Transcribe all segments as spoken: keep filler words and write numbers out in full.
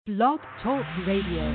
Blog Talk Radio.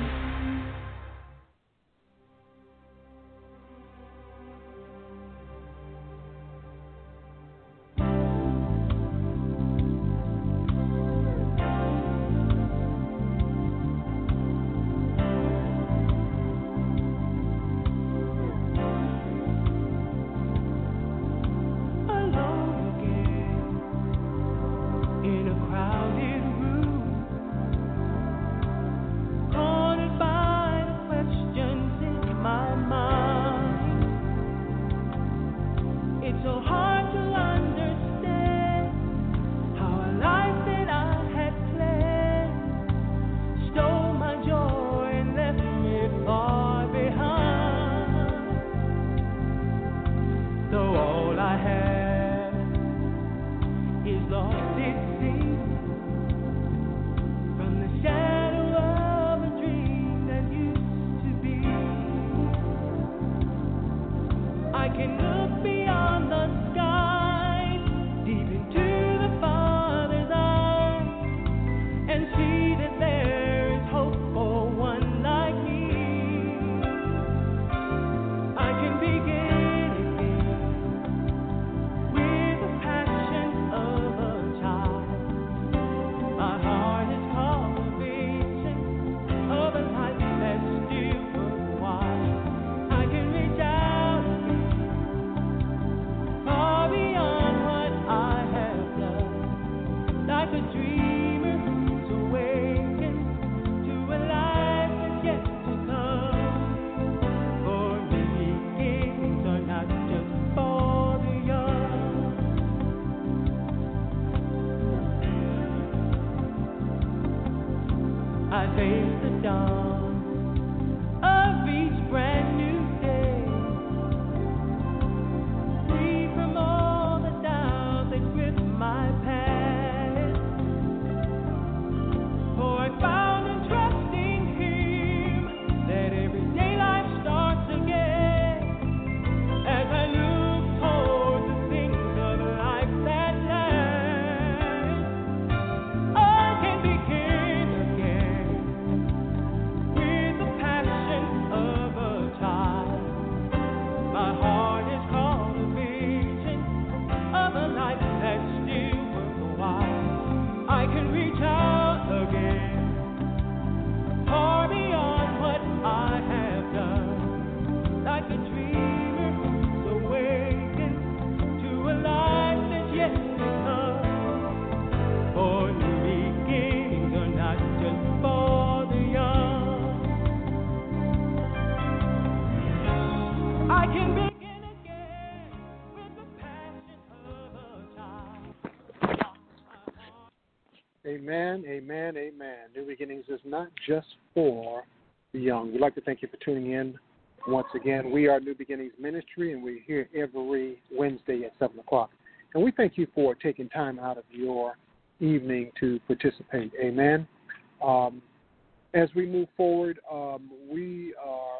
Amen, amen, amen. New Beginnings is not just for the young. We'd like to thank you for tuning in once again. We are New Beginnings Ministry, and we're here every Wednesday at seven o'clock. And we thank you for taking time out of your evening to participate. Amen. Um, as we move forward, um, we are,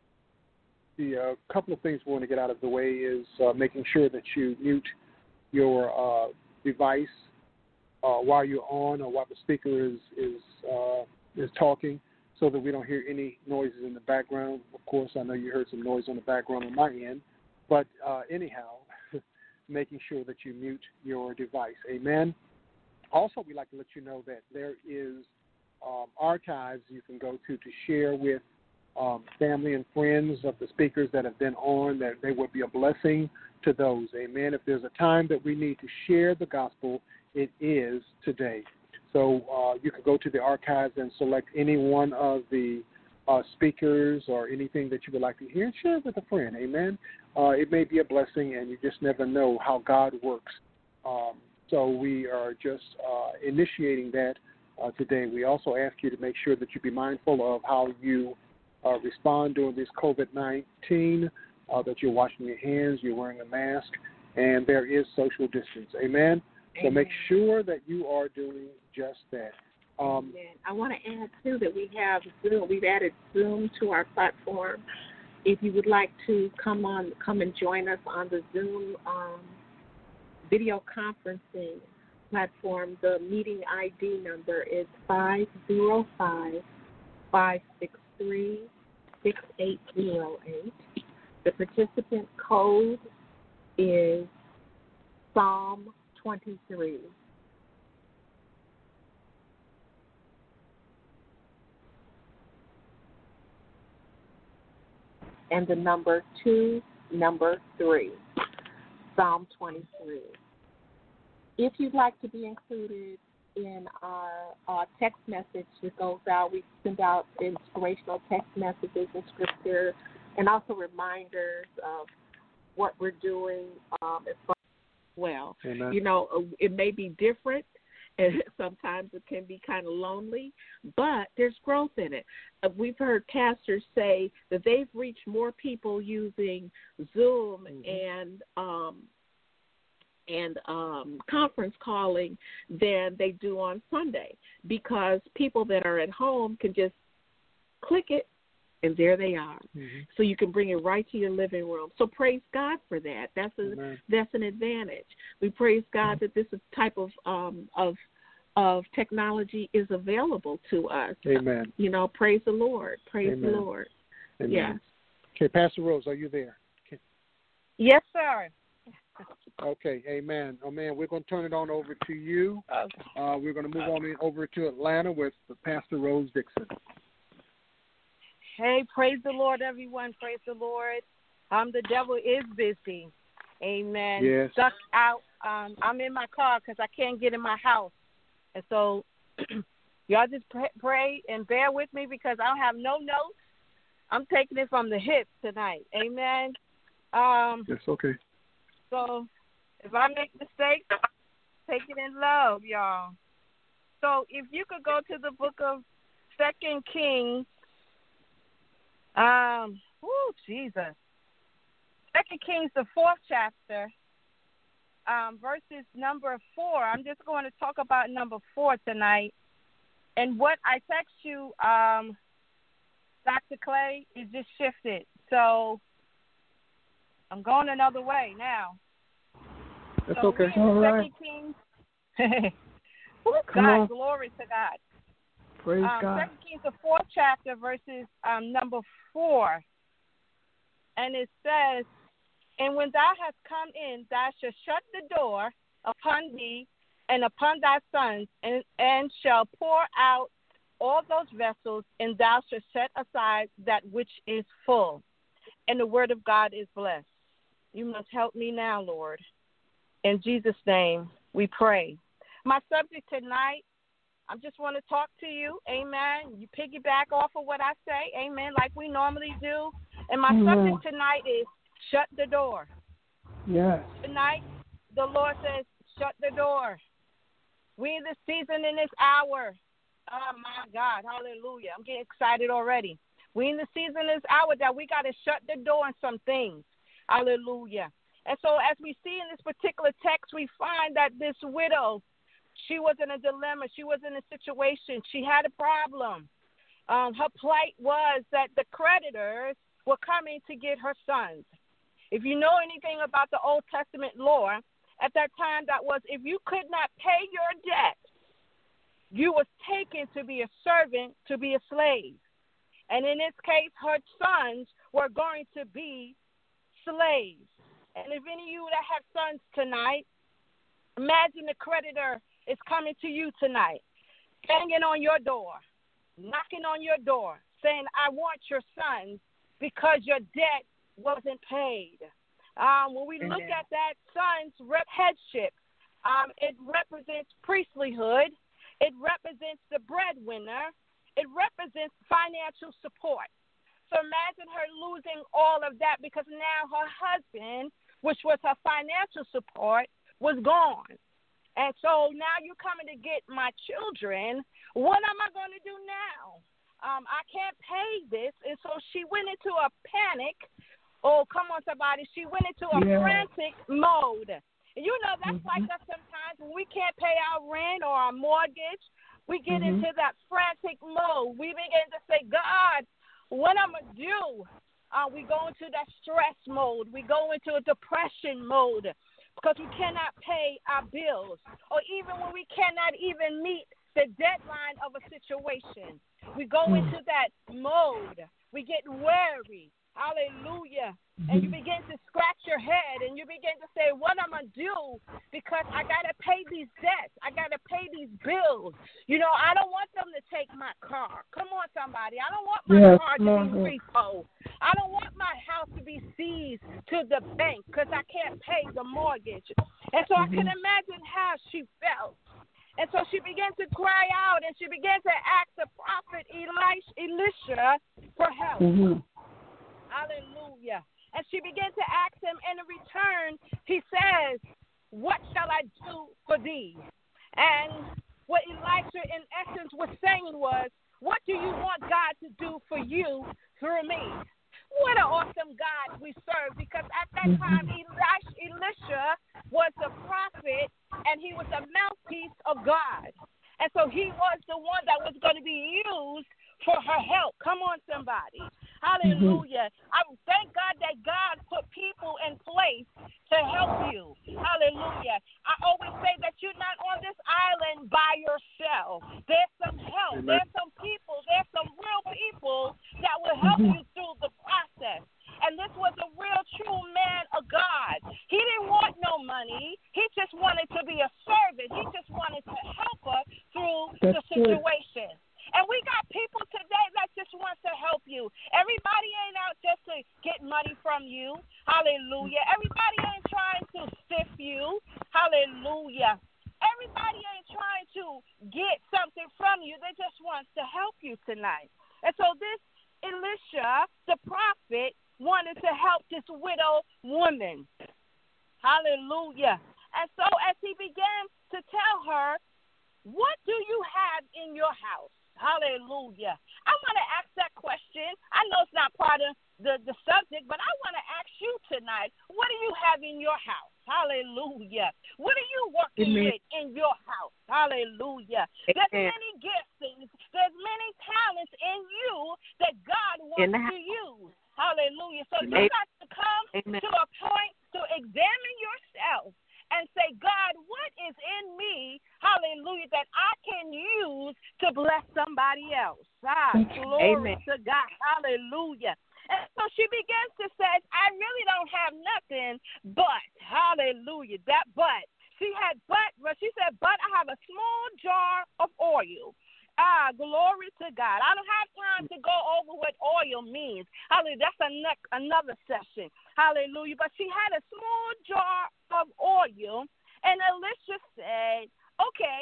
the uh, couple of things we want to get out of the way is uh, making sure that you mute your uh, device Uh, while you're on or while the speaker is is uh, is talking, so that we don't hear any noises in the background. Of course, I know you heard some noise on the background on my end, but uh, anyhow, making sure that you mute your device. Amen. Also, we'd like to let you know that there is um, archives you can go to to share with um, family and friends of the speakers that have been on, that they would be a blessing to those. Amen. If there's a time that we need to share the gospel, it is today. So uh, you can go to the archives and select any one of the uh, speakers or anything that you would like to hear and share it with a friend. Amen. Uh, it may be a blessing, and you just never know how God works. Um, so we are just uh, initiating that uh, today. We also ask you to make sure that you be mindful of how you uh, respond during this COVID nineteen, uh, that you're washing your hands, you're wearing a mask, and there is social distance. Amen. So make sure that you are doing just that. Um, I want to add, too, that we have Zoom. We've added Zoom to our platform. If you would like to come on, come and join us on the Zoom um, video conferencing, platform. The meeting I D number is five zero five, five six three, six eight zero eight. The participant code is Psalm twenty-three. And the number two, number three, Psalm twenty-three. If you'd like to be included in our, our text message that goes out, we send out inspirational text messages and scripture and also reminders of what we're doing um, as far as well. Amen. You know, it may be different, and sometimes it can be kind of lonely, but there's growth in it. Uh, we've heard pastors say that they've reached more people using Zoom mm-hmm. and um, and um, conference calling than they do on Sunday, because people that are at home can just click it and there they are. Mm-hmm. So you can bring it right to your living room. So praise God for that. That's a, Amen. That's an advantage. We praise God that this type of um, of of technology is available to us. Amen. You know, praise the Lord. Praise Amen. the Lord. Amen. Yes. Okay, Pastor Rose, are you there? Okay. Yes, sir. Okay, amen. Oh, man, we're going to turn it on over to you. Okay. Uh, we're going to move on in, over to Atlanta with Pastor Rose Dixon. Hey, praise the Lord, everyone. Praise the Lord. Um, the devil is busy. Amen. Yes. Stuck out. Um, I'm in my car because I can't get in my house. And so y'all just pray, pray and bear with me because I don't have no notes. I'm taking it from the hip tonight. Amen. Um, yes, okay. So if I make mistakes, take it in love, y'all. So if you could go to the book of Second Kings, um, oh Jesus, Second Kings, the fourth chapter, um, verses number four. I'm just going to talk about number four tonight. And what I text you, um, Doctor Clay, is just shifted. So I'm going another way now. That's so okay. All right. Kings, oh, God, on. glory to God. Praise um, God. Second Kings, the fourth chapter, verses um, number four. And it says, and when thou hast come in, thou shalt shut the door upon thee and upon thy sons, and, and shall pour out all those vessels, and thou shalt set aside that which is full. And the word of God is blessed. You must help me now, Lord. In Jesus' name, we pray. My subject tonight, I just want to talk to you. Amen. You piggyback off of what I say. Amen. Like we normally do. And my Amen. subject tonight is shut the door. Yes. Tonight, the Lord says, shut the door. We in this season, in this hour. Oh, my God. Hallelujah. I'm getting excited already. We in the season, this hour that we got to shut the door on some things. Hallelujah. And so as we see in this particular text, we find that this widow, she was in a dilemma. She was in a situation. She had a problem. Um, her plight was that the creditors were coming to get her sons. If you know anything about the Old Testament law, at that time that was if you could not pay your debt, you was taken to be a servant, to be a slave. And in this case, her sons were going to be slaves. And if any of you that have sons tonight, imagine the creditor is coming to you tonight, banging on your door, knocking on your door, saying, I want your sons because your debt wasn't paid. Um, when we Amen. look at that son's rep headship, um, it represents priestlyhood. It represents the breadwinner. It represents financial support. So imagine her losing all of that because now her husband, which was her financial support, was gone. And so now you're coming to get my children. What am I going to do now? Um, I can't pay this. And so she went into a panic. Oh, come on, somebody. She went into a yeah. frantic mode. And you know, that's mm-hmm. like us sometimes when we can't pay our rent or our mortgage. We get mm-hmm. into that frantic mode. We begin to say, God, what am I going to do? Uh, we go into that stress mode. We go into a depression mode. because we cannot pay our bills, or even when we cannot even meet the deadline of a situation. We go into that mode. We get worried. Hallelujah. And you begin to scratch your head and you begin to say, what am I going to do? Because I got to pay these debts. I got to pay these bills. You know, I don't want them to take my car. Come on, somebody. I don't want my yes, car to Lord. be repoed. I don't want my house to be seized to the bank because I can't pay the mortgage. And so mm-hmm. I can imagine how she felt. And so she began to cry out and she began to ask the prophet Elisha, Elisha for help. Mm-hmm. Hallelujah. And she began to ask him, and in return, he says, what shall I do for thee? And what Elisha, in essence, was saying was, what do you want God to do for you through me? What an awesome God we serve, because at that time, Elisha, Elisha was the prophet, and he was the mouthpiece of God. And so he was the one that was going to be used for her help. Come on, somebody. Hallelujah. Mm-hmm. I thank God that God put people in place to help you. Hallelujah. I always say that you're not on this island by yourself. There's some help. Amen. There's some people. There's some real people that will help mm-hmm. you through the process. And this was a real, true man of God. He didn't want no money. He just wanted to be a servant. He just wanted to help her through That's the situation. Good. And we got people today that just wants to help you. Everybody ain't out just to get money from you. Hallelujah. Everybody ain't trying to stiff you. Hallelujah. Everybody ain't trying to get something from you. They just want to help you tonight. And so this Elisha, the prophet, wanted to help this widow woman. Hallelujah. And so as he began to tell her, what do you have in your house? Hallelujah. I want to ask that question. I know it's not part of the, the subject, but I want to ask you tonight, what do you have in your house? Hallelujah. What are you working Amen. with in your house? Hallelujah. Amen. There's many gifts, there's many talents in you that God wants to use. Hallelujah. So Amen. you got to come Amen. to a point to examine yourself and say, God, what is in me, hallelujah, that I can use to bless somebody else? Ah, glory Amen. to God. Hallelujah. And so she begins to say, I really don't have nothing but, hallelujah, that but. She had but, but she said, but I have a small jar of oil. Ah, glory to God. I don't have time to go over what oil means. Hallelujah. That's a ne- another session. Hallelujah. But she had a small jar of oil, and Elisha said, okay,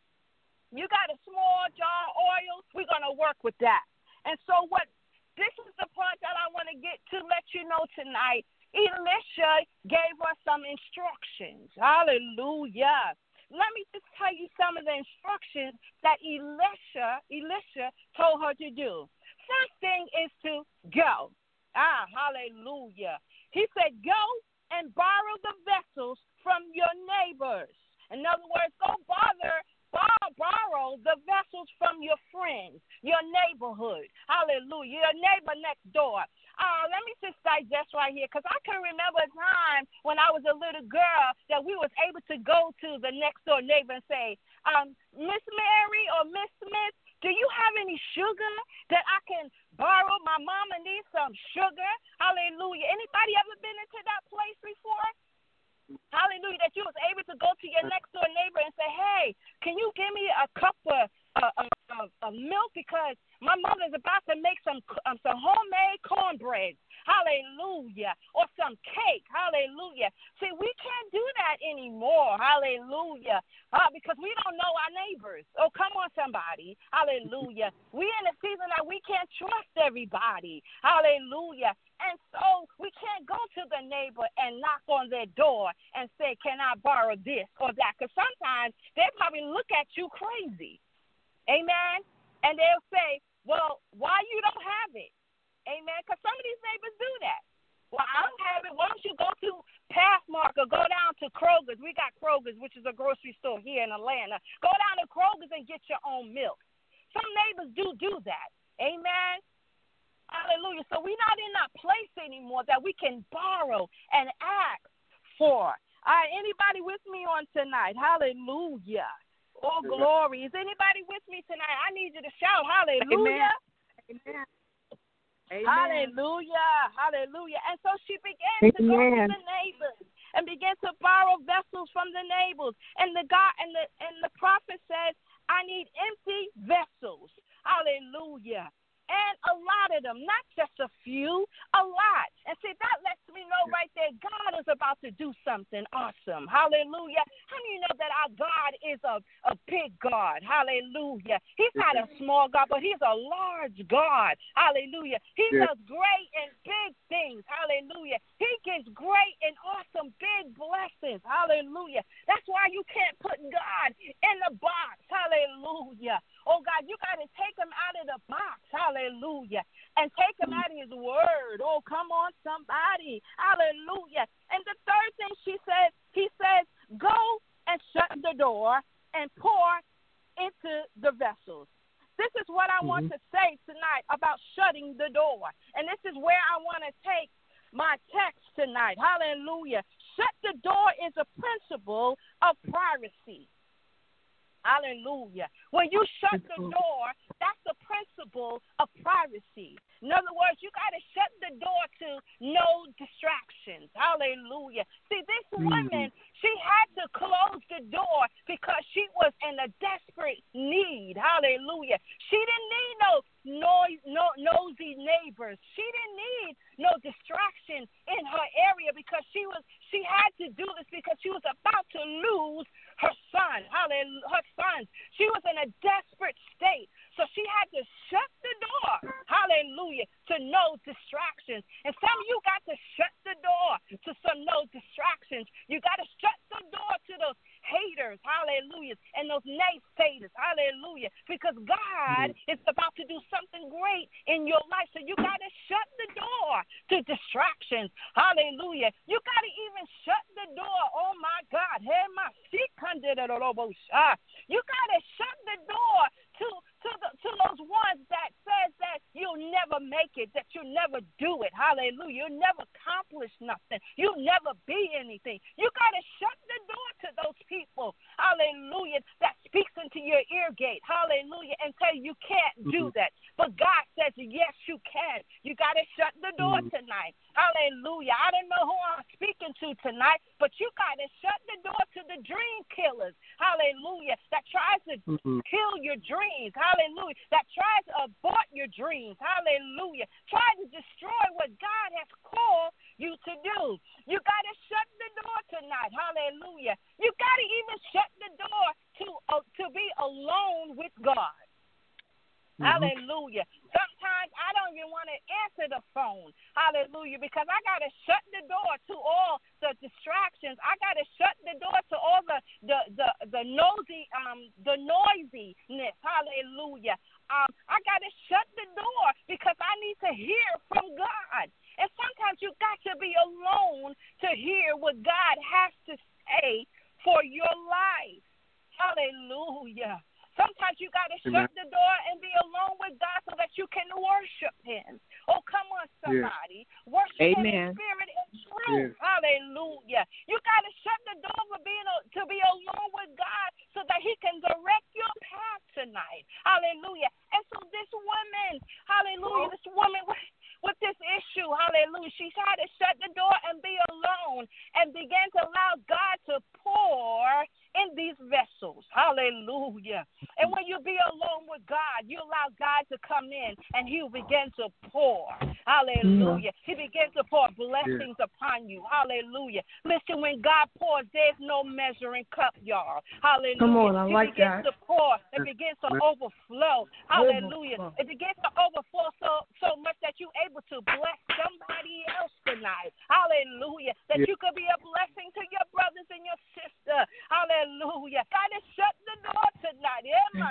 you got a small jar of oil. We're going to work with that. And so what this is the part that I want to get to let you know tonight. Elisha gave us some instructions. Hallelujah. Let me just tell you some of the instructions that Elisha, Elisha told her to do. First thing is to go. Ah, hallelujah. He said, go and borrow the vessels from your neighbors. In other words, go bother, borrow, borrow the vessels from your friends, your neighborhood. Hallelujah. Your neighbor next door. Uh, let me just digest right here, because I can remember a time when I was a little girl that we was able to go to the next door neighbor and say, um, Miss Mary or Miss Smith, do you have any sugar that I can borrow? My mama needs some sugar. Hallelujah. Anybody ever been into that place before? Hallelujah. That you was able to go to your next door neighbor and say, hey, can you give me a cup of uh, uh, uh, uh, milk, because my mother's about to make some um, some homemade cornbread. Hallelujah. Or some cake. Hallelujah. See, we can't do that anymore. Hallelujah. Uh, because we don't know our neighbors. Oh, come on, somebody. Hallelujah. We in a season that we can't trust everybody. Hallelujah. And so we can't go to the neighbor and knock on their door and say, can I borrow this or that? Because sometimes they probably look at you crazy. Amen. And they'll say, well, why you don't have it? Amen. Because some of these neighbors do that. Well, I don't have it. Why don't you go to Pathmark or go down to Kroger's? We got Kroger's, which is a grocery store here in Atlanta. Go down to Kroger's and get your own milk. Some neighbors do do that. Amen. Hallelujah. So we're not in that place anymore that we can borrow and ask for. All right, anybody with me on tonight? Hallelujah. Oh, glory. Is anybody with me tonight? I need you to shout hallelujah. Amen. Amen. Hallelujah. Hallelujah. And so she began Amen. to go to the neighbors and began to borrow vessels from the neighbors. And the God and the and the prophet says, I need empty vessels. Hallelujah. And a lot of them, not just a few, a lot. And see, that lets me know right there, God is about to do something awesome. Hallelujah. How do you know that our God is a, a big God? Hallelujah. He's not a small God, but he's a large God. Hallelujah. He yeah. does great and big things. Hallelujah. He gives great and awesome big blessings. Hallelujah. That's why you can't put God in the box. Hallelujah. Oh, God, you got to take him out of the box. Hallelujah. And take him out of his word. Oh, come on, somebody. Hallelujah. And the third thing she says, he says, go and shut the door and pour into the vessels. This is what I mm-hmm. want to say tonight about shutting the door. And this is where I want to take my text tonight. Hallelujah. Shut the door is a principle of privacy. Hallelujah. When you shut the door, that's the principle of privacy. In other words, you got to shut the door to no distractions. Hallelujah. See, this woman, she had to close the door because she was in a desperate need. Hallelujah. She didn't need no noise, no nosy neighbors. She didn't need no distraction in her area because she was she had to do this because she was about to lose her son. Hallelujah. Her sons. She was in a desperate state. So she had to shut the door, hallelujah, to no distractions. And some of you got to shut the door to some no distractions. You got to shut the door to those haters, hallelujah, and those naysayers, hallelujah, because God mm-hmm. is about to do something great in your life. So you got to shut the door to distractions, hallelujah. You got to even shut the door, oh my God, hey, my you got to shut the door to To, the, to those ones that says that you'll never make it, that you'll never do it. Hallelujah. You'll never accomplish nothing. You'll never be anything. You got to shut the door to those people. Hallelujah. That speaks into your ear gate. Hallelujah. And tell you you can't do that. But God says, yes, you can. You got to shut the door tonight. Hallelujah. I don't know who I'm speaking to tonight, but you got to shut the door to the dream killers. Hallelujah. That tries to mm-hmm. kill your dreams. Hallelujah. That tries to abort your dreams. Hallelujah. Try to destroy what God has called you to do. You got to shut the door tonight. Hallelujah. You got to even shut the door to, uh, to be alone with God. Mm-hmm. Hallelujah. Sometimes I don't even want to answer the phone. Hallelujah. Because I got to shut the door to all the distractions. I got to shut the door to all the the the, the nosy um the noisiness. Hallelujah. Um, I got to shut the door because I need to hear from God. And sometimes you got to be alone to hear what God has to say for your life. Hallelujah. Sometimes you got to shut the door and be alone with God so that you can worship him. Oh, come on, somebody. Yeah. Worship Amen. him in spirit and truth. Yeah. Hallelujah. You got to shut the door for being a, to be alone with God so that he can direct your path tonight. Hallelujah. And so this woman, hallelujah, this woman with, with this issue, hallelujah, she had to shut the door and be alone and began to allow God to pour in these vessels. Hallelujah. And when you be alone with God, you allow God to come in and he will begin to pour. Hallelujah. He begins to pour blessings yeah. upon you. Hallelujah. Listen, when God pours, there's no measuring cup, y'all. Hallelujah. Come on, I like that. It begins to pour. It begins to overflow. Hallelujah. Overflow. It begins to overflow so, so much that you're able to bless somebody else tonight. Hallelujah. That yeah. you could be a blessing to your brothers and your sister. Hallelujah. God has shut the door tonight.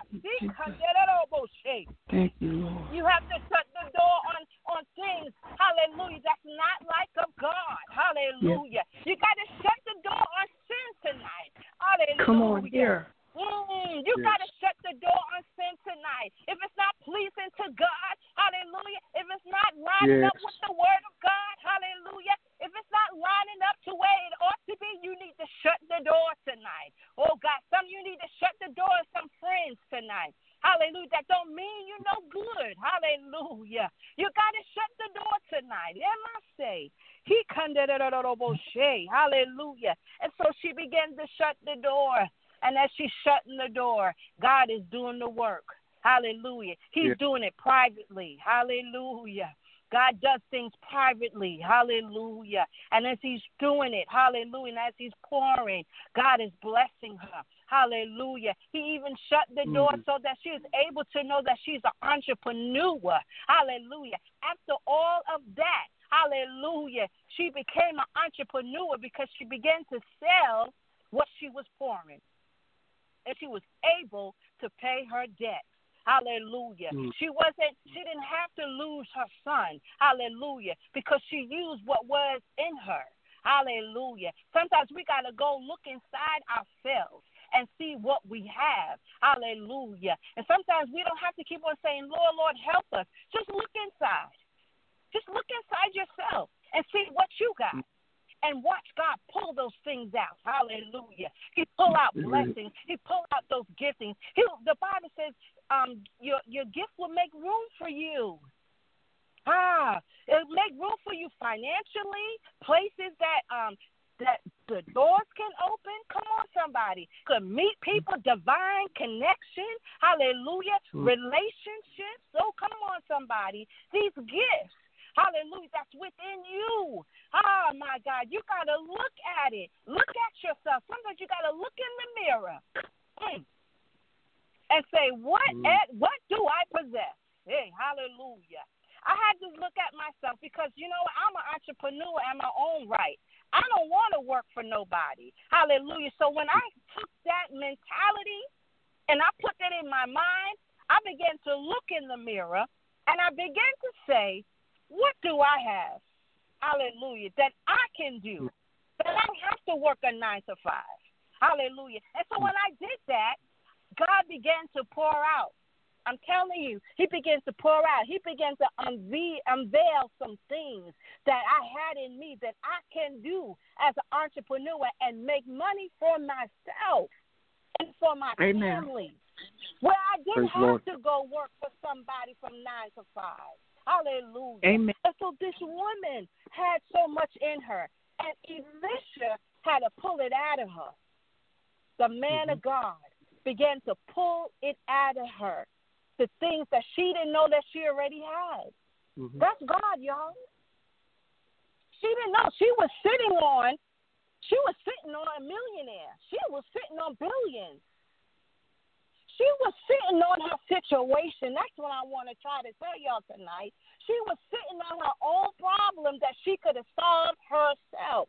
Thank you, Lord. You have to shut the door on, on things, hallelujah, that's not like of God. Hallelujah. Yeah. You got to shut the door on sin tonight. Hallelujah. Come on here. Mm, you yes. got to shut the door on sin tonight. If it's not pleasing to God, hallelujah. If it's not lining yes. up with the word of God, hallelujah. If it's not lining up to where it ought to be, you need to Hallelujah. You got to shut the door tonight. Am I say? He Hallelujah. And so she began to shut the door. And as she's shutting the door, God is doing the work. Hallelujah. He's yeah. doing it privately. Hallelujah. God does things privately. Hallelujah. And as he's doing it, hallelujah, and as he's pouring, God is blessing her. Hallelujah. He even shut the door mm. so that she is able to know that she's an entrepreneur. Hallelujah. After all of that, hallelujah, she became an entrepreneur because she began to sell what she was pouring. And she was able to pay her debt. Hallelujah. Mm. She wasn't, she didn't have to lose her son. Hallelujah. Because she used what was in her. Hallelujah. Sometimes we got to go look inside ourselves and see what we have. Hallelujah. And sometimes we don't have to keep on saying, Lord, Lord, help us. Just look inside. Just look inside yourself and see what you got. And watch God pull those things out. Hallelujah. He pull out blessings. He pull out those giftings. He, the Bible says um, your your gift will make room for you. Ah, it'll make room for you financially, places that um that the doors can open. Come on, somebody. Could meet people, divine connection. Hallelujah. Mm. Relationships. Oh, come on, somebody. These gifts. Hallelujah, that's within you. Oh, my God, you got to look at it. Look at yourself. Sometimes you got to look in the mirror mm, and say, what mm. at, what do I possess? Hey, hallelujah. I had to look at myself because, you know, I'm an entrepreneur in my own right. I don't want to work for nobody. Hallelujah. So when I took that mentality and I put that in my mind, I began to look in the mirror and I began to say, what do I have? Hallelujah. That I can do. That I don't have to work a nine to five. Hallelujah. And so when I did that, God began to pour out. I'm telling you, he began to pour out. He began to unveil, unveil some things that I had in me that I can do as an entrepreneur and make money for myself and for my Amen. Family. Where I didn't Praise have Lord. To go work for somebody from nine to five. Hallelujah. Amen. And so this woman had so much in her, and Elisha had to pull it out of her. The man mm-hmm. of God began to pull it out of her, the things that she didn't know that she already had. Mm-hmm. That's God, y'all. She didn't know. She was sitting on, she was sitting on a millionaire. She was sitting on billions. She was sitting on her situation. That's what I want to try to tell y'all tonight. She was sitting on her own problem that she could have solved herself.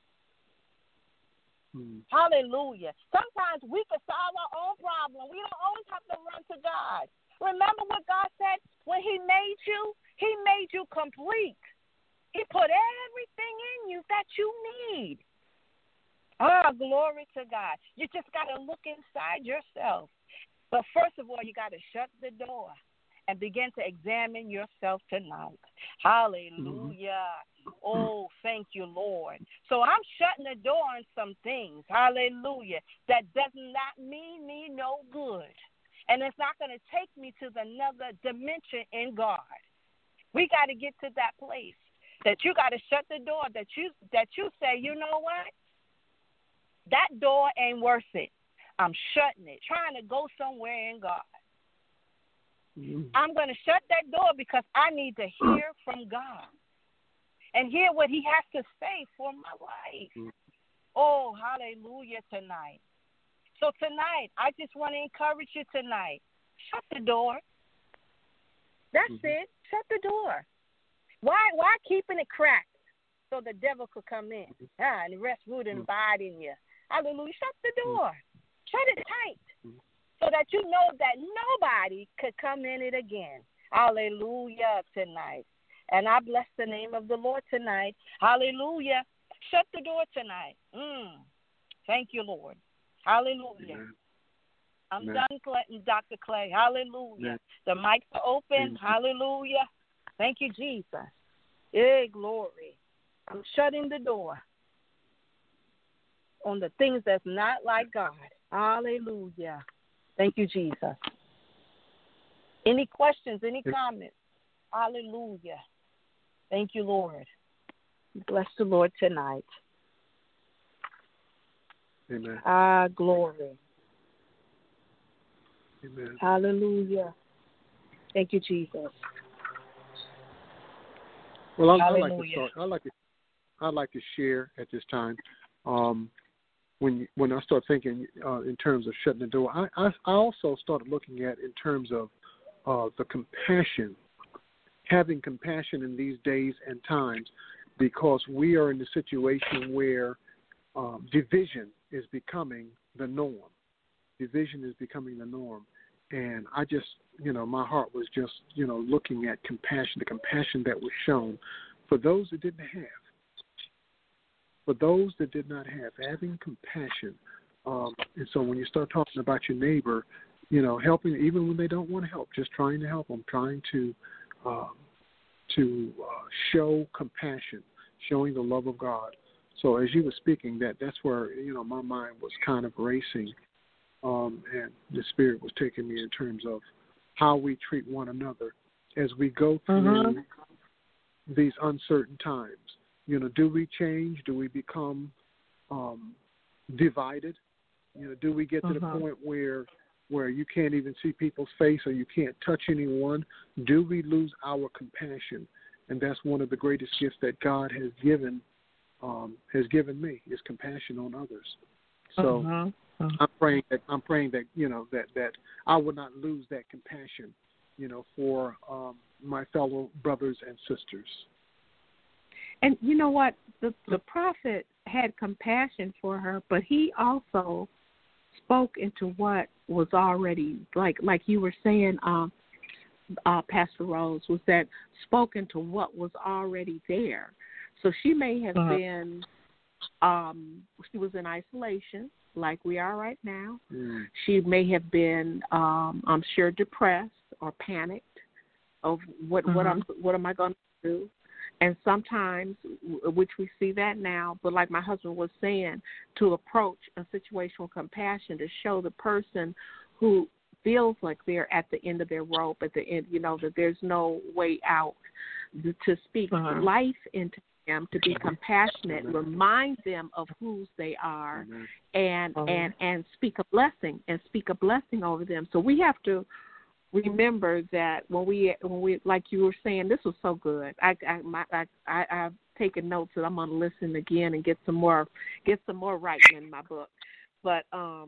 Hmm. Hallelujah. Sometimes we can solve our own problem. We don't always have to run to God. Remember what God said when he made you? He made you complete. He put everything in you that you need. Oh, glory to God. You just got to look inside yourself. But first of all, you got to shut the door and begin to examine yourself tonight. Hallelujah. Mm-hmm. Oh, thank you, Lord. So I'm shutting the door on some things, hallelujah, that does not mean me no good. And it's not going to take me to another dimension in God. We got to get to that place that you got to shut the door, that you that you say, you know what? That door ain't worth it. I'm shutting it, trying to go somewhere in God. Mm-hmm. I'm going to shut that door because I need to hear from God and hear what he has to say for my life. Mm-hmm. Oh, hallelujah tonight. So tonight, I just want to encourage you tonight. Shut the door. That's mm-hmm. it. Shut the door. Why why keeping it cracked so the devil could come in ah, and rest, root, and abide in you? Hallelujah. Shut the door. Shut it tight so that you know that nobody could come in it again. Hallelujah tonight. And I bless the name of the Lord tonight. Hallelujah. Shut the door tonight. Mm. Thank you, Lord. Hallelujah. Amen. I'm Amen. Done, Doctor Clay. Hallelujah. Amen. The mics are open. Amen. Hallelujah. Thank you, Jesus. Hey, glory. I'm shutting the door on the things that's not like God. Hallelujah. Thank you, Jesus. Any questions, any comments? Hallelujah. Thank you, Lord. Bless the Lord tonight. Amen. Ah, glory. Amen. Hallelujah. Thank you, Jesus. Well, I, I like to Hallelujah. start. I like to. I like to share at this time. Um, when you, when I start thinking uh, in terms of shutting the door, I, I I also started looking at in terms of uh, the compassion, having compassion in these days and times, because we are in a situation where um, division is becoming the norm. Division is becoming the norm. And I just, you know, my heart was just, you know, looking at compassion, the compassion that was shown for those that didn't have. For those that did not have, having compassion. Um, and so when you start talking about your neighbor, you know, helping even when they don't want to help, just trying to help them, trying to um, to uh, show compassion, showing the love of God. So as you were speaking, that that's where, you know, my mind was kind of racing, um, and the Spirit was taking me in terms of how we treat one another as we go through Mm-hmm. these uncertain times. You know, do we change? Do we become um, divided? You know, do we get to Mm-hmm. the point where where you can't even see people's face or you can't touch anyone? Do we lose our compassion? And that's one of the greatest gifts that God has given um, has given me, is compassion on others. So Mm-hmm. I'm praying that I'm praying that you know that, that I will not lose that compassion, you know, for um, my fellow brothers and sisters. And you know what? The the prophet had compassion for her, but he also spoke into what was already, like like you were saying, um, uh, Pastor Rose, was that spoke into what was already there. So she may have Uh-huh. been, um, she was in isolation, like we are right now. Mm. She may have been, um, I'm sure, depressed or panicked of what what Uh-huh. I'm what am I going to do. And sometimes, which we see that now, but like my husband was saying, to approach a situation with compassion, to show the person who feels like they're at the end of their rope, at the end, you know, that there's no way out, to speak Uh-huh. life into them, to be compassionate, remind them of whose they are, Amen. and Uh-huh. and and speak a blessing, and speak a blessing over them. So we have to remember that when we, when we, like you were saying, this was so good. I, I, my, I, I, I've taken notes, and I'm going to listen again and get some more, get some more writing in my book. But, um,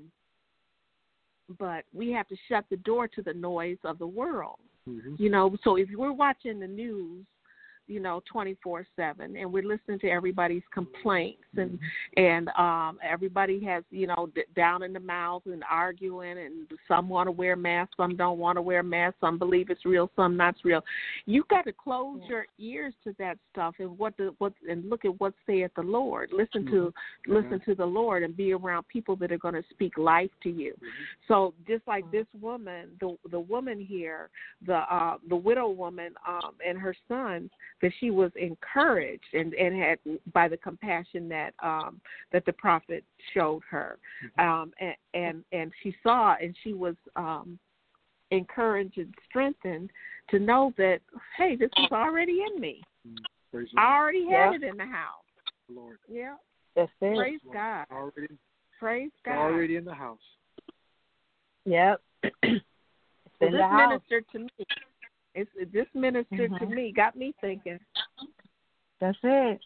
but we have to shut the door to the noise of the world. Mm-hmm. You know, so if we're watching the news, you know, twenty-four seven, and we're listening to everybody's complaints, and and um, everybody has, you know, d- down in the mouth and arguing, and some want to wear masks, some don't want to wear masks, some believe it's real, some not real. You got to close Yeah. your ears to that stuff, and what the what and look at what saith the Lord. Listen Mm-hmm. to Mm-hmm. listen to the Lord, and be around people that are going to speak life to you. Mm-hmm. So just like this woman, the the woman here, the uh, the widow woman, um, and her sons, that she was encouraged and, and had by the compassion that um, that the prophet showed her, um, and, and and she saw, and she was um, encouraged and strengthened to know that, hey, this is already in me. Praise I already Yeah. had it in the house. the Lord. Yeah, That's it. praise God, Already, praise God. already in the house. Yep. It's in Well, this the house. ministered to me. It's this ministered to Mhm. me, got me thinking. That's it.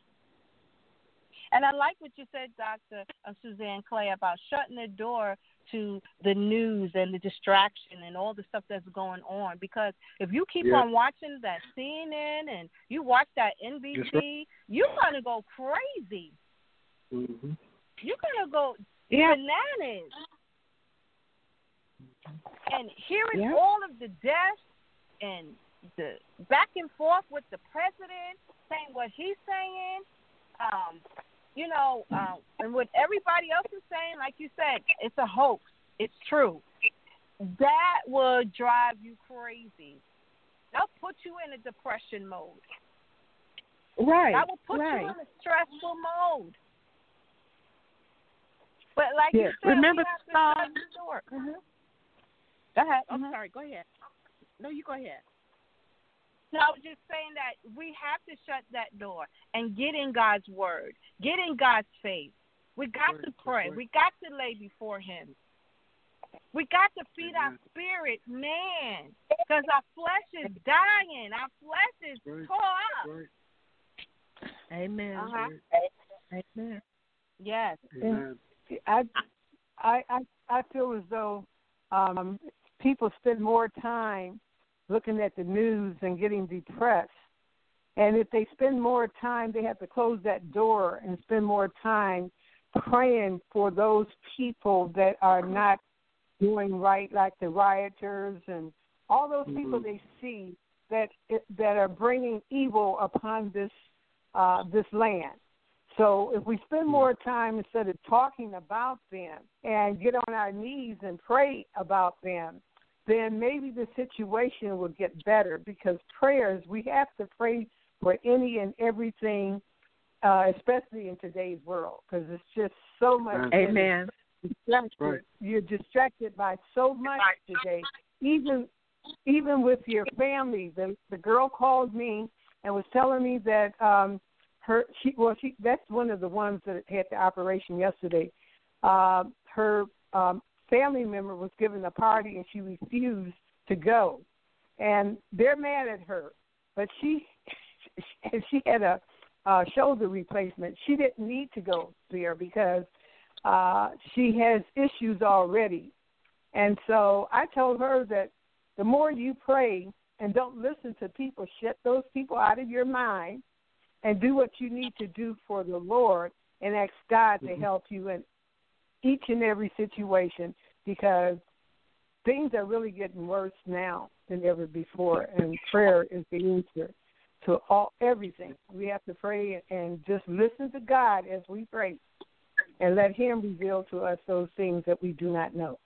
And I like what you said, Doctor Uh, Suzanne Clay, about shutting the door to the news and the distraction and all the stuff that's going on. Because if you keep Yeah. on watching that C N N and you watch that N B C, That's right. you're going to go crazy. Mm-hmm. You're going to go Yeah. bananas. And hearing Yeah. all of the deaths and the back and forth with the president saying what he's saying, um, you know, um, and what everybody else is saying, like you said, it's a hoax. It's true. That will drive you crazy. That'll put you in a depression mode. Right. That will put right. you in a stressful mode. But like Yeah. you said, Remember we have to the shut the door. Mm-hmm. Go ahead. I'm Mhm. sorry. Go ahead. No, you go ahead. No, I was just saying that we have to shut that door and get in God's word, get in God's face. We got right, to pray. right. We got to lay before Him. We got to feed Amen. our spirit, man, because our flesh is dying. Our flesh is Right. tore up. Right. Amen. Uh-huh. Amen. Yes. Amen. I, I, I, I feel as though um, people spend more time looking at the news and getting depressed. And if they spend more time, they have to close that door and spend more time praying for those people that are not doing right, like the rioters and all those mm-hmm. people they see that that are bringing evil upon this uh, this land. So if we spend more time instead of talking about them and get on our knees and pray about them, then maybe the situation will get better, because prayers, we have to pray for any and everything, uh, especially in today's world, because it's just so much. Amen. Distracted. Right. You're distracted by so much today, even even with your family. The the girl called me and was telling me that um, her she well she that's one of the ones that had the operation yesterday. Uh, her um, family member was giving a party and she refused to go, and they're mad at her. But she she had a uh, shoulder replacement. She didn't need to go there because uh, she has issues already. And so I told her that the more you pray and don't listen to people, shut those people out of your mind and do what you need to do for the Lord and ask God to help you in each and every situation, because things are really getting worse now than ever before, and prayer is the answer to all everything. We have to pray and just listen to God as we pray and let Him reveal to us those things that we do not know.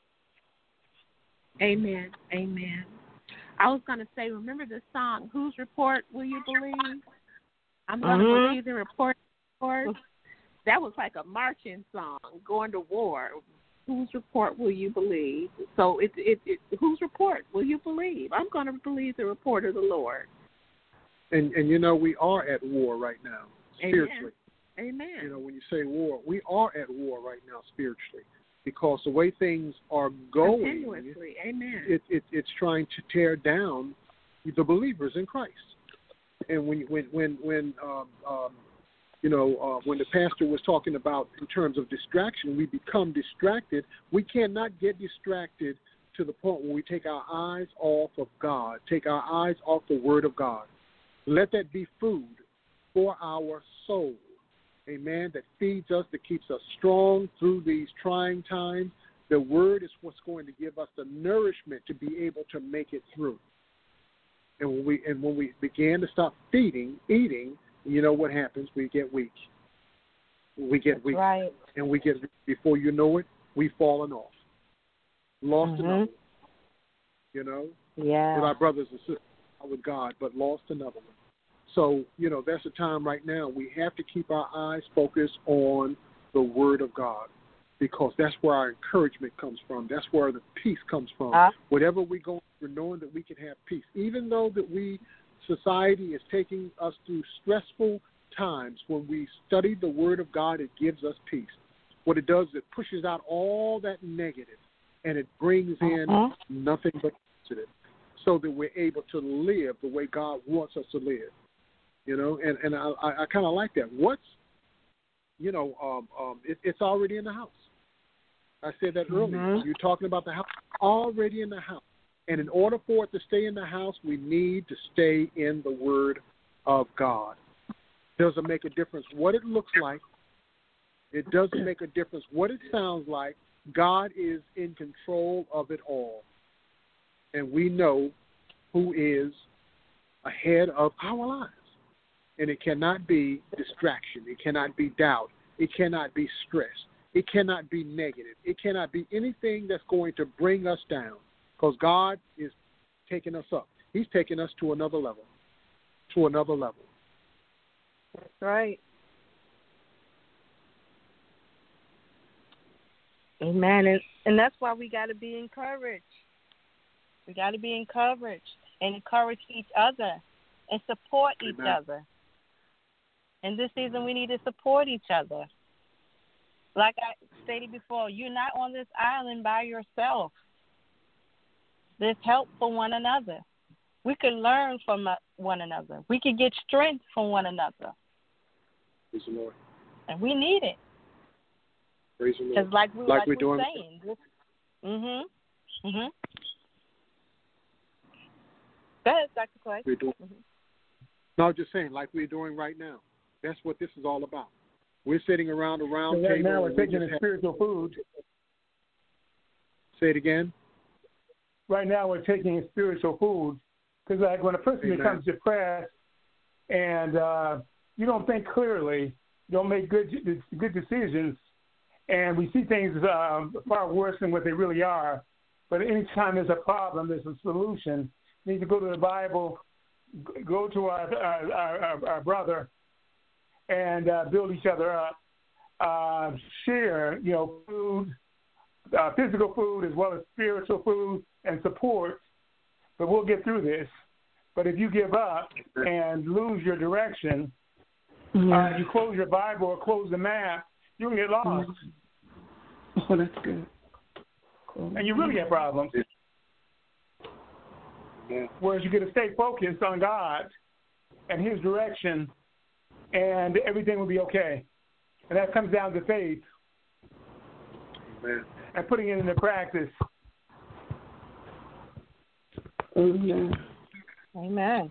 Amen. Amen. I was going to say, remember the song, Whose Report Will You Believe? I'm going to Mm-hmm. believe the report. report. That was like a marching song, going to war. Whose report will you believe? So it's it, it, whose report will you believe? I'm going to believe the report of the Lord. And and you know, we are at war right now, spiritually. Amen. Amen. You know, when you say war, we are at war right now spiritually, because the way things are going, continuously. Amen. It, it it's trying to tear down the believers in Christ. And when when when when um, um, you know uh, when the pastor was talking about in terms of distraction, we become distracted. We cannot get distracted to the point where we take our eyes off of God, take our eyes off the Word of God. Let that be food for our soul, amen, that feeds us, that keeps us strong through these trying times. The Word is what's going to give us the nourishment to be able to make it through. And when we and when we began to stop feeding, eating, you know what happens? We get weak. We get weak. Right. And we get, before you know it, we've fallen off. Lost Mm-hmm. another one. You know? Yeah. With our brothers and sisters, not with God, but lost another one. So, you know, that's the time right now. We have to keep our eyes focused on the Word of God, because that's where our encouragement comes from. That's where the peace comes from. Uh, Whatever we go through, knowing that we can have peace. Even though that we, society is taking us through stressful times, when we study the Word of God, it gives us peace. What it does is it pushes out all that negative, and it brings in uh-huh. nothing but positive, so that we're able to live the way God wants us to live. You know, and, and I, I, I kind of like that. What's, you know, um, um, it, it's already in the house. I said that earlier. Mm-hmm. You're talking about the house, already in the house. And in order for it to stay in the house, we need to stay in the Word of God. Doesn't make a difference what it looks like. It doesn't make a difference what it sounds like. God is in control of it all. And we know who is ahead of our lives. And it cannot be distraction. It cannot be doubt. It cannot be stress. It cannot be negative. It cannot be anything that's going to bring us down, because God is taking us up. He's taking us to another level, to another level. That's right. Amen. And, and that's why we got to be encouraged. We got to be encouraged and encourage each other. and support each Amen. other. In this season, we need to support each other. Like I stated before, you're not on this island by yourself. There's help for one another. We can learn from one another. We can get strength from one another. Praise the Lord. And we need it. Praise the Lord. Because like, we, like, like we're we're doing. saying. This, mm-hmm. Mm-hmm. Go ahead, Doctor Clay. We're doing. Mm-hmm. No, just saying, like we're doing right now. That's what this is all about. We're sitting around a round so right table. now we're and we taking just the have- spiritual food. Say it again. Right now we're taking spiritual food because, like, when a person Amen. becomes depressed and uh, you don't think clearly, you don't make good good decisions, and we see things um, far worse than what they really are. But anytime there's a problem, there's a solution. You need to go to the Bible, go to our our, our, our brother, and uh, build each other up. Uh, share, you know, food, uh, physical food as well as spiritual food and support. But we'll get through this. But if you give up and lose your direction, Yeah. uh, you close your Bible or close the map, you can get lost. Oh, that's good. And you really have problems. Yeah. Whereas you get to stay focused on God and His direction, and everything will be okay. And that comes down to faith Amen. and putting it into practice. Amen. Amen.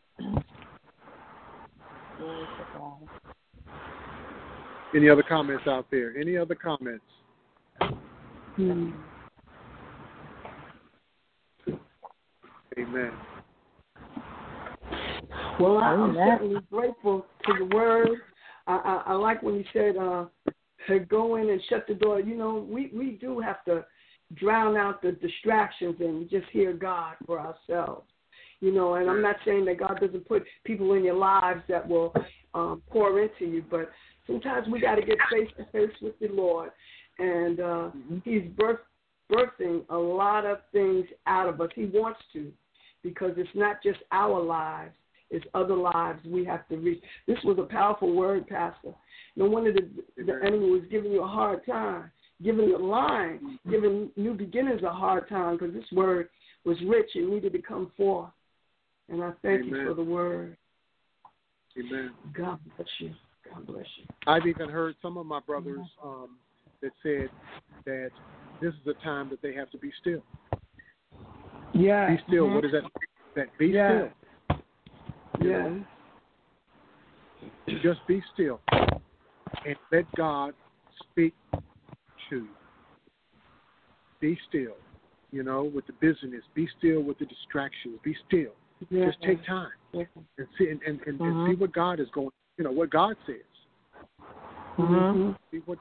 Any other comments out there? Any other comments? Hmm. Amen. Well, I, I'm certainly grateful to the word. I, I, I like when you said, uh, to go in and shut the door. You know, we, we do have to drown out the distractions and just hear God for ourselves. You know, and I'm not saying that God doesn't put people in your lives that will um, pour into you, but sometimes we got to get face to face with the Lord, and uh, mm-hmm. He's birth, birthing a lot of things out of us. He wants to, because it's not just our lives. It's other lives we have to reach. This was a powerful word, Pastor. No wonder the, the enemy was giving you a hard time, giving the line, giving new beginners a hard time, because this word was rich and needed to come forth. And I thank Amen. you for the word. Amen. God bless you. God bless you. I've even heard some of my brothers um, that said that this is a time that they have to be still. Yeah. Be still. Mm-hmm. What is that? That be yeah. still. You Yeah. know? Just be still and let God speak to you. Be still. You know, with the busyness. Be still with the distractions. Be still. Yeah. Just take time and see and, and, and, mm-hmm. and see what God is going. You know what God says. Mm-hmm. See what.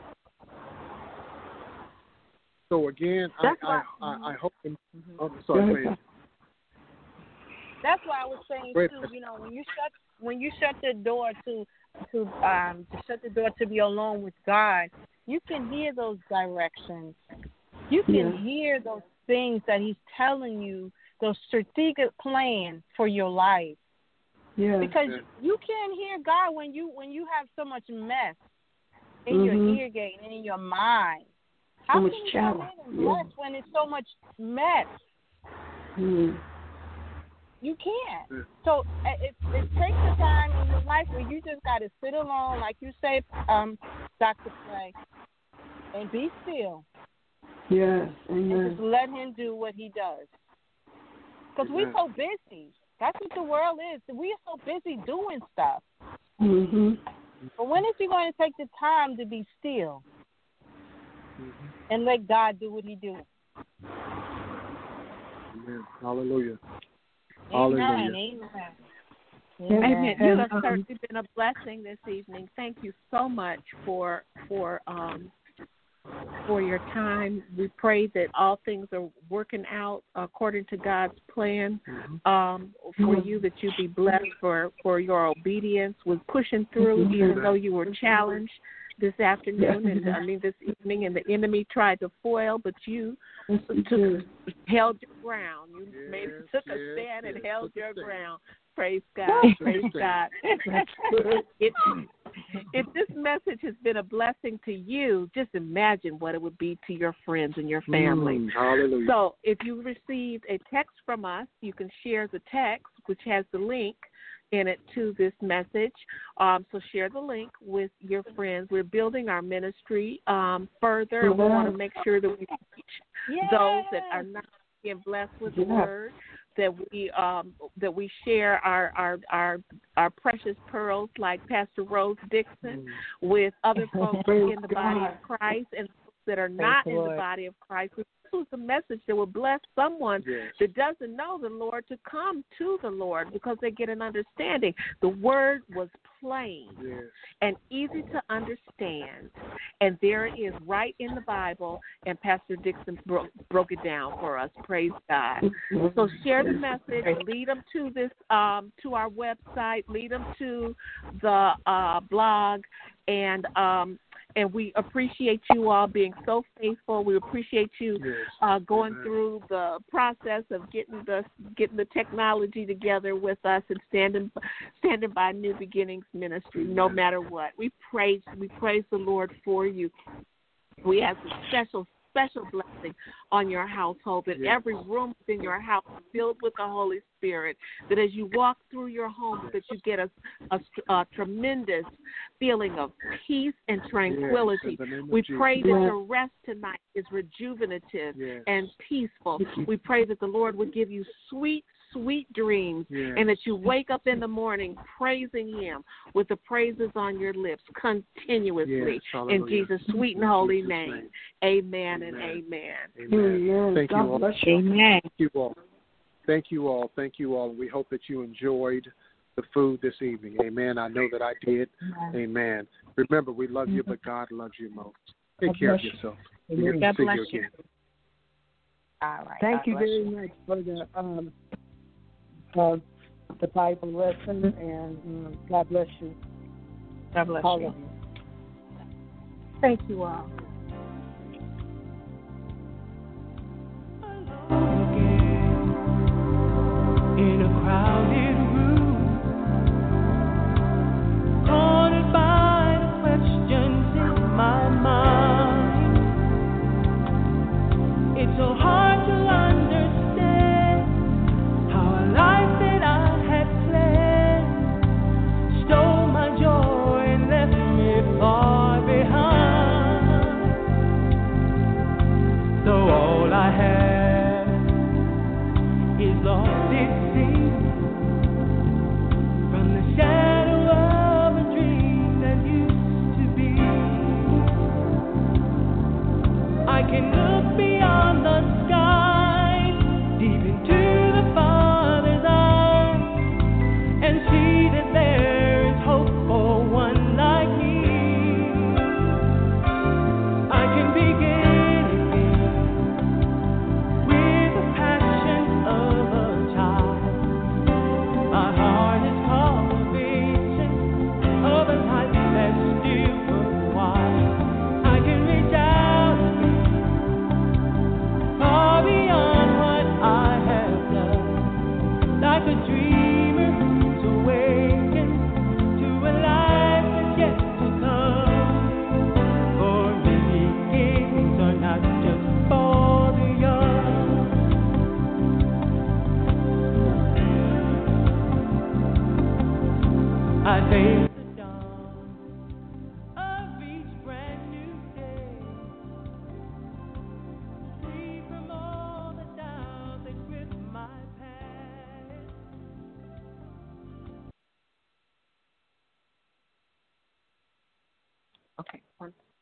So again, I I, I I hope. Mm-hmm. Oh, sorry. Go ahead. That's why I was saying Wait. too. You know, when you shut when you shut the door to to um to shut the door to be alone with God, you can hear those directions. You can yeah. hear those things that He's telling you, those strategic plans for your life. Yeah. Because yeah. you can't hear God when you when you have so much mess in mm-hmm. your ear gate and in your mind. So How much can you chatter. come in and bless yeah. when it's so much mess? Mm. You can't. Yeah. So it, it takes a time in your life where you just got to sit alone, like you say, um, Doctor Clay, and be still. Yes, and amen. just let Him do what He does. Because we're so busy. That's what the world is. We're so busy doing stuff. Mm-hmm. But when is He going to take the time to be still mm-hmm. and let God do what He do? Amen. Hallelujah. Amen. Hallelujah. Amen. Amen. Amen. You have Um, certainly been a blessing this evening. Thank you so much for for um, for your time. We pray that all things are working out according to God's plan mm-hmm. um, for you, that you be blessed for, for your obedience with pushing through, mm-hmm. even though you were challenged this afternoon and I mean this evening, and the enemy tried to foil, but you took, held your ground. You yes, made took yes, a stand yes, and held took your ground. Praise God. Praise God. It, if this message has been a blessing to you, just imagine what it would be to your friends and your family. Mm, hallelujah. So if you received a text from us, you can share the text, which has the link in it to this message. Um, so share the link with your friends. We're building our ministry um, further, and we want to make sure that we reach Yes. those that are not being blessed with the Yes. word, that we um, that we share our, our our our precious pearls like Pastor Rose Dixon with other folks in the body of Christ and folks that are not in the body of Christ. This was a message that will bless someone Yes. that doesn't know the Lord to come to the Lord because they get an understanding. The word was plain Yes. and easy to understand, and there it is right in the Bible, and Pastor Dixon bro- broke it down for us. Praise God. So share the message, lead them to this, um, to our website, lead them to the uh, blog, and um, and we appreciate you all being so faithful. We appreciate you Yes. uh, going Amen. through the process of getting the getting the technology together with us and standing standing by New Beginnings Ministry, no matter what. We praise we praise the Lord for you. We have a special special blessing on your household, that Yes. every room in your house is filled with the Holy Spirit, that as you walk through your home, that you get a, a, a tremendous feeling of peace and tranquility. Yes, in the name of We Jesus. pray that your rest tonight is rejuvenative Yes. and peaceful. We pray that the Lord would give you sweet, sweet dreams, Yes. and that you wake up in the morning praising Him with the praises on your lips continuously. Yes, in hallelujah. Jesus' sweet and holy Jesus' name. name. Amen, and Amen. amen. Amen. Amen. Thank you God all. bless you. Amen. Thank you all. Thank you all. Thank you all. We hope that you enjoyed the food this evening. Amen. I know that I did. Amen. Remember, we love you, but God loves you most. Take God care of bless you. yourself. Amen. We're going God to see bless you you. again. All right. Thank God you bless very much for the um, uh, the Bible lesson, and um, God bless you, God bless all you. of you. Thank you all. In a crowded room, haunted by the questions in my mind. It's so hard to understand how a life that I had planned stole my joy and left me far behind. Though all I have is lost, it seems, from the shadow of a dream that used to be. I can look beyond the sky, deep into the Father's eyes, and see that there is hope for one like me. I can begin again with the passion of a child. My heart is cultivation of a life that's still worthwhile. I can reach out far beyond what I have done, like a dreamer who's awakened to a life that's yet to come. For beginnings are not just for the young. I face the dawn of each brand new day, free from all the doubts that grip my past. Okay. One